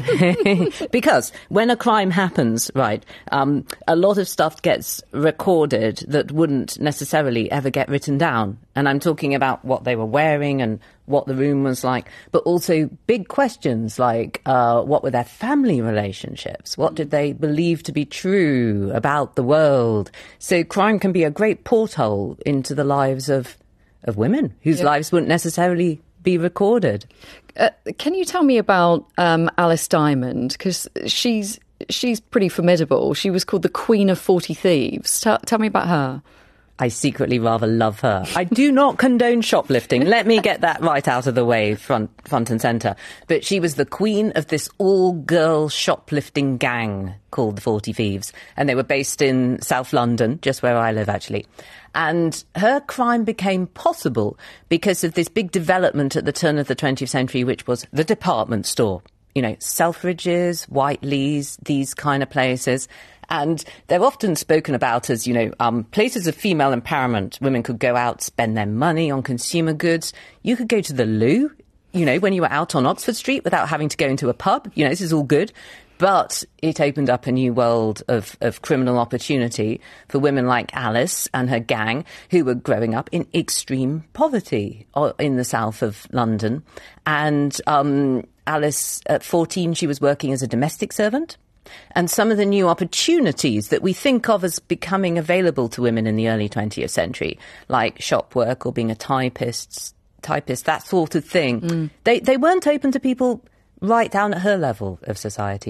Because when a crime happens, right, um, a lot of stuff gets recorded that wouldn't necessarily ever get written down. And I'm talking about what they were wearing and what the room was like, but also big questions like uh, what were their family relationships? What did they believe to be true about the world? So crime can be a great porthole into the lives of, of women whose yeah. lives wouldn't necessarily be recorded. Uh, can you tell me about um, Alice Diamond? Because she's she's pretty formidable. She was called the Queen of Forty Thieves. Tell, tell me about her. I secretly rather love her. I do not condone shoplifting. Let me get that right out of the way, front, front and centre. But she was the queen of this all-girl shoplifting gang called the Forty Thieves. And they were based in South London, just where I live, actually. And her crime became possible because of this big development at the turn of the twentieth century, which was the department store. You know, Selfridges, Whiteley's, these kind of places. And they're often spoken about as, you know, um, places of female empowerment. Women could go out, spend their money on consumer goods. You could go to the loo, you know, when you were out on Oxford Street without having to go into a pub. You know, this is all good. But it opened up a new world of, of criminal opportunity for women like Alice and her gang, who were growing up in extreme poverty in the south of London. And um, Alice, at fourteen, she was working as a domestic servant. And some of the new opportunities that we think of as becoming available to women in the early twentieth century, like shop work or being a typist, typist, that sort of thing, mm. they, they weren't open to people right down at her level of society.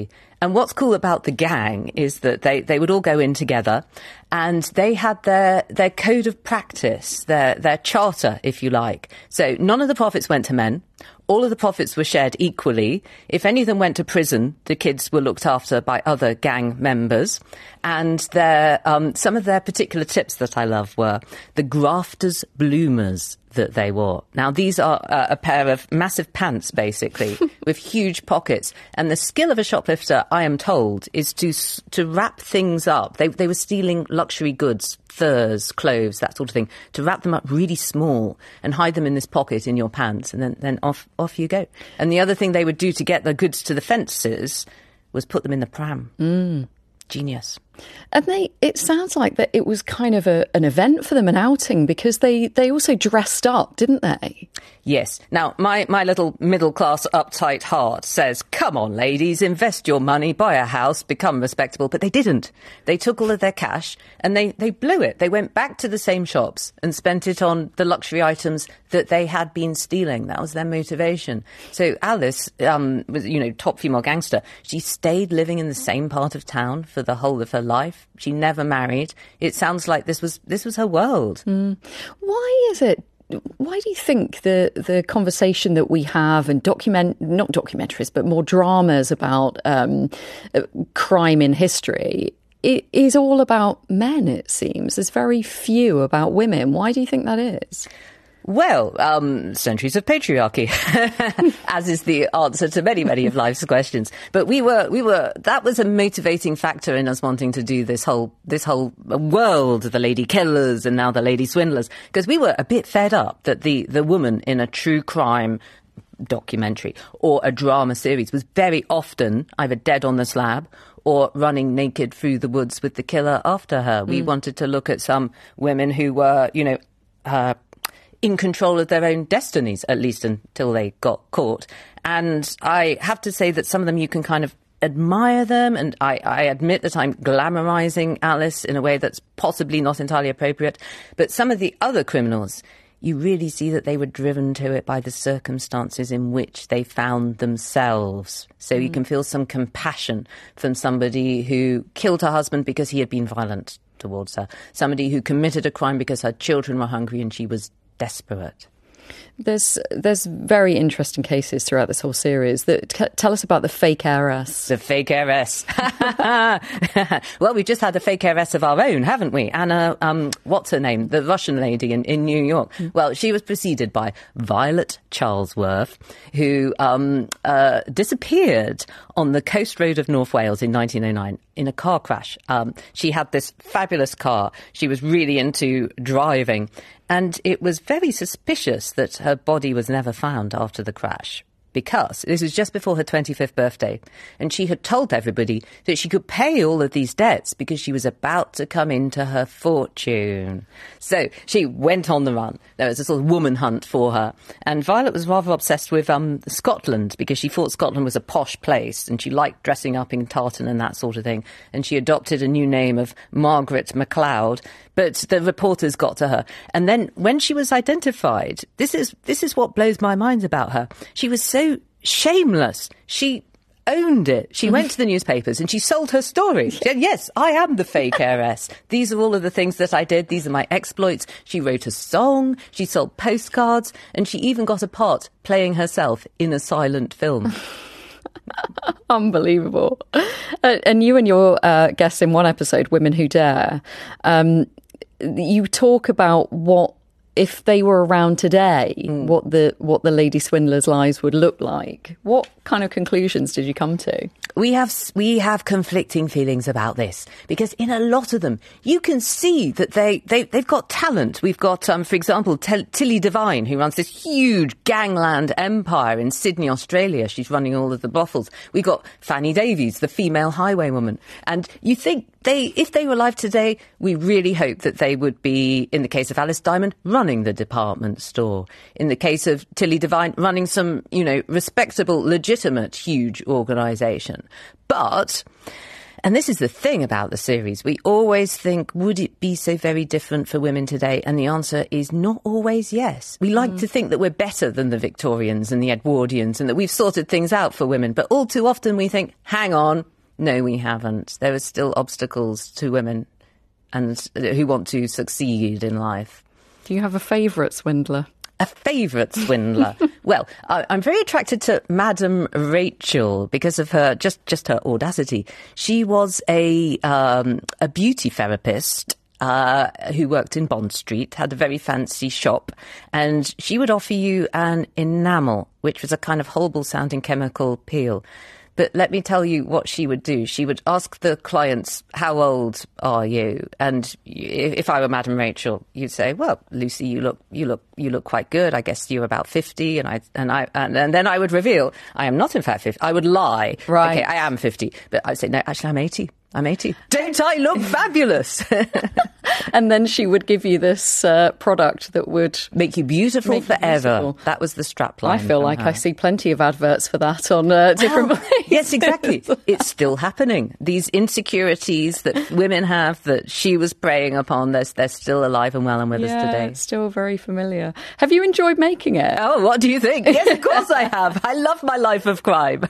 And what's cool about the gang is that they, they would all go in together, and they had their their code of practice, their their charter, if you like. So none of the profits went to men. All of the profits were shared equally. If any of them went to prison, the kids were looked after by other gang members. And their, um, some of their particular tips that I love were the grafters bloomers that they wore. Now, these are uh, a pair of massive pants, basically, with huge pockets. And the skill of a shoplifter, I am told, is to to wrap things up. They, they were stealing luxury goods, furs, clothes, that sort of thing, to wrap them up really small and hide them in this pocket in your pants, and then, then off off you go. And the other thing they would do to get the goods to the fences was put them in the pram. Mm. Genius. And they, it sounds like that it was kind of a, an event for them, an outing, because they, they also dressed up, didn't they? Yes. Now, my, my little middle-class uptight heart says, come on, ladies, invest your money, buy a house, become respectable. But they didn't. They took all of their cash and they, they blew it. They went back to the same shops and spent it on the luxury items that they had been stealing. That was their motivation. So Alice, um, was, you know, top female gangster, she stayed living in the same part of town for the whole of her life. She never married. It sounds like this was this was her world. Mm. Why is it? Why do you think the the conversation that we have and document not documentaries but more dramas about um, uh, crime in history, it is all about men? It seems there's very few about women. Why do you think that is? Well, um, centuries of patriarchy, as is the answer to many, many of life's questions. But we were, we were, that was a motivating factor in us wanting to do this whole, this whole world, the lady killers and now the lady swindlers, because we were a bit fed up that the, the woman in a true crime documentary or a drama series was very often either dead on the slab or running naked through the woods with the killer after her. Mm. We wanted to look at some women who were, you know, uh, in control of their own destinies, at least until they got caught. And I have to say that some of them you can kind of admire them, and I, I admit that I'm glamorising Alice in a way that's possibly not entirely appropriate. But some of the other criminals, you really see that they were driven to it by the circumstances in which they found themselves. So mm. you can feel some compassion from somebody who killed her husband because he had been violent towards her, somebody who committed a crime because her children were hungry and she was desperate. There's there's very interesting cases throughout this whole series. That t- tell us about the fake heiress. The fake heiress. Well, we've just had a fake heiress of our own, haven't we? Anna, um, what's her name? The Russian lady in, in New York. Mm. Well, she was preceded by Violet Charlesworth, who um, uh, disappeared on the coast road of North Wales in nineteen oh nine in a car crash. Um, she had this fabulous car. She was really into driving. And it was very suspicious that her body was never found after the crash, because this was just before her twenty-fifth birthday, and she had told everybody that she could pay all of these debts because she was about to come into her fortune. So she went on the run. There was a sort of woman hunt for her. And Violet was rather obsessed with um, Scotland, because she thought Scotland was a posh place and she liked dressing up in tartan and that sort of thing. And she adopted a new name of Margaret MacLeod. But the reporters got to her. And then when she was identified, this is this is what blows my mind about her. She was so shameless. She owned it. She went to the newspapers and she sold her story. She said, yes, I am the fake heiress. These are all of the things that I did. These are my exploits. She wrote a song. She sold postcards. And she even got a part playing herself in a silent film. Unbelievable. Uh, and you and your uh, guests in one episode, Women Who Dare, um, you talk about what, if they were around today, mm. what the what the lady swindlers' lives would look like. What kind of conclusions did you come to? We have we have conflicting feelings about this, because in a lot of them you can see that they, they, they've got talent. We've got, um, for example, T- Tilly Devine, who runs this huge gangland empire in Sydney, Australia. She's running all of the brothels. We've got Fanny Davies, the female highwaywoman. And you think they, if they were alive today, we really hope that they would be, in the case of Alice Diamond, running the department store. In the case of Tilly Devine, running some, you know, respectable, legitimate, huge organisation. But, and this is the thing about the series, we always think, would it be so very different for women today? And the answer is not always yes. We like mm. to think that we're better than the Victorians and the Edwardians and that we've sorted things out for women. But all too often we think, hang on, No, we haven't. There are still obstacles to women and who want to succeed in life. Do you have a favourite swindler? A favourite swindler? Well, I, I'm very attracted to Madam Rachel because of her, just, just her audacity. She was a, um, a beauty therapist Uh, who worked in Bond Street, had a very fancy shop, and she would offer you an enamel, which was a kind of horrible-sounding chemical peel. But let me tell you what she would do. She would ask the clients, how old are you? And if I were Madam Rachel, you'd say, well, Lucy, you look you look, you look quite good. I guess you're about fifty. And I and I and, and then I would reveal, I am not in fact fifty. I would lie. Right. Okay, I am fifty. But I'd say, no, actually, I'm eighty. I'm eighty. Don't I look fabulous? And then she would give you this uh, product that would make you beautiful make you forever. beautiful. That was the strapline. I feel like her. I see plenty of adverts for that on uh, different well, places. Yes, exactly. It's still happening. These insecurities that women have that she was preying upon, they're, they're still alive and well and with yeah, us today. It's still very familiar. Have you enjoyed making it? Oh, what do you think? Yes, of course I have. I love my life of crime.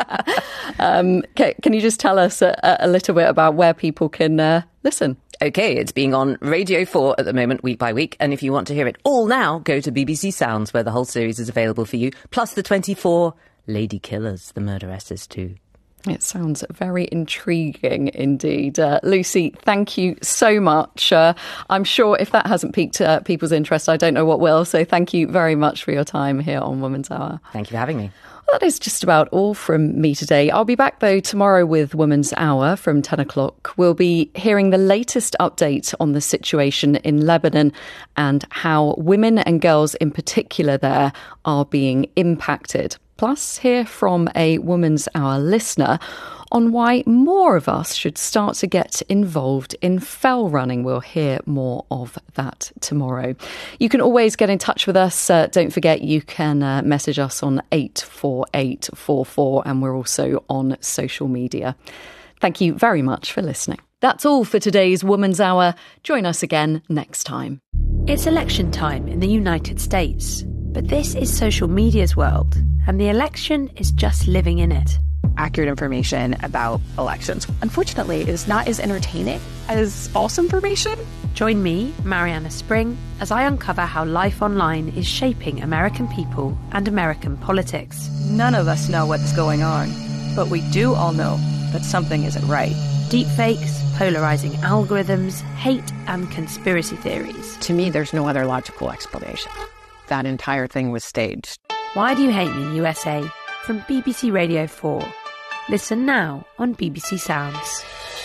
um, can, can you just tell us a, a little bit about where people can uh, listen? OK, it's being on Radio four at the moment, week by week. And if you want to hear it all now, go to B B C Sounds, where the whole series is available for you, plus the twenty-four Lady Killers, the murderesses too. It sounds very intriguing indeed. Uh, Lucy, thank you so much. Uh, I'm sure if that hasn't piqued uh, people's interest, I don't know what will. So thank you very much for your time here on Woman's Hour. Thank you for having me. Well, that is just about all from me today. I'll be back, though, tomorrow with Woman's Hour from ten o'clock. We'll be hearing the latest update on the situation in Lebanon and how women and girls in particular there are being impacted. Plus, hear from a Woman's Hour listener on why more of us should start to get involved in fell running. We'll hear more of that tomorrow. You can always get in touch with us. Uh, don't forget, you can uh, message us on eight four eight four four, and we're also on social media. Thank you very much for listening. That's all for today's Woman's Hour. Join us again next time. It's election time in the United States, but this is social media's world, and the election is just living in it. Accurate information about elections, unfortunately, is not as entertaining as false information. Join me, Mariana Spring, as I uncover how life online is shaping American people and American politics. None of us know what's going on, but we do all know that something isn't right. Deepfakes, polarizing algorithms, hate and conspiracy theories. To me, there's no other logical explanation. That entire thing was staged. Why Do You Hate Me, U S A? From B B C Radio four. Listen now on B B C Sounds.